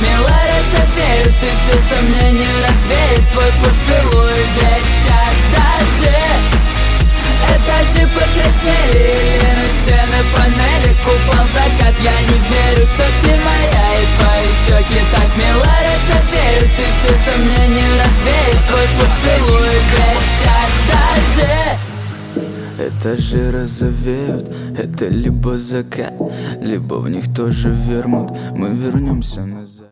мило разогреют, и все сомнения развеет твой поцелуй. Ведь сейчас даже этажи покраснели, или на стены панели купол закат. Я не верю, что ты моя, и твои щеки так мило разогреют, и все сомнения развеет твой поцелуй. Ведь сейчас даже этажи розовеют, это либо закат, либо в них тоже вермут. Мы вернемся назад.